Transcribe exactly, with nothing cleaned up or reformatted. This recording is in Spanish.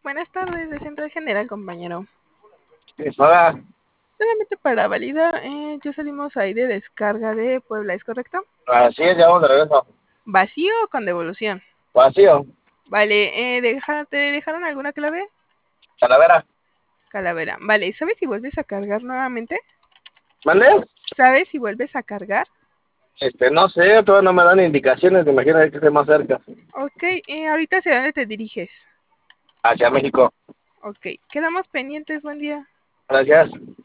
Buenas tardes, de Central General, compañero. Hola. Solamente para validar, eh, ya salimos ahí de descarga de Puebla, ¿es correcto? Así es, ya vamos de regreso. ¿Vacío o con devolución? Vacío. Vale, eh, deja, ¿te dejaron alguna clave? Calavera. Calavera. Vale, ¿sabes si vuelves a cargar nuevamente? ¿Mande? ¿Sabes si vuelves a cargar? Este, no sé, todavía no me dan indicaciones, me imagino que esté más cerca. Ok, eh, ahorita hacia dónde te diriges. Hacia México. Ok, quedamos pendientes, buen día. Gracias.